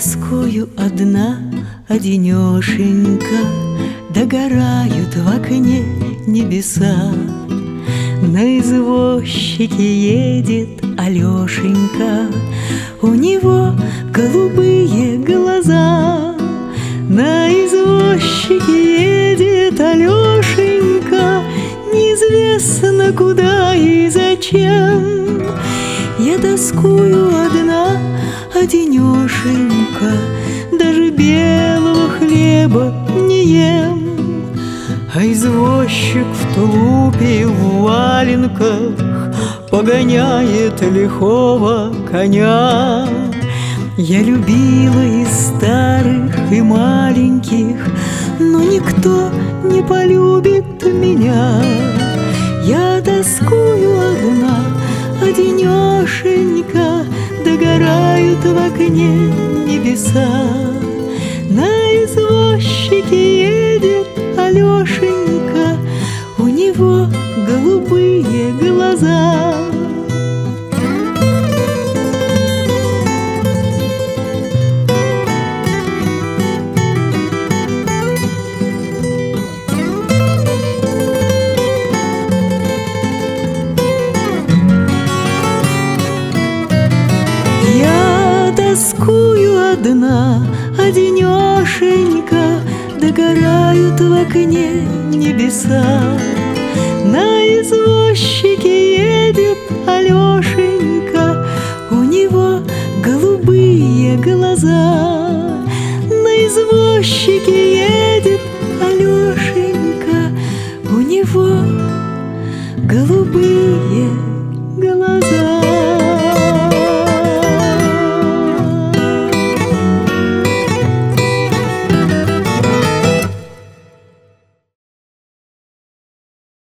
тоскую одна, одинешенька, догорают в окне небеса. На извозчике едет Алешенька, у него голубые глаза. На извозчике едет Алешенька, неизвестно куда и зачем. Я тоскую одна, одинешенька, даже белого хлеба не ем. А извозчик в тулупе и в валенках погоняет лихого коня. Я любила и старых, и маленьких, но никто не полюбит меня. Я тоскую одна, одинешенька, догорают в окне небеса. На извозчике едет Алешенька, у него голубые глаза. Я тоскую одна, одинешенька, догорают в окне небеса. На извозчике едет Алешенька,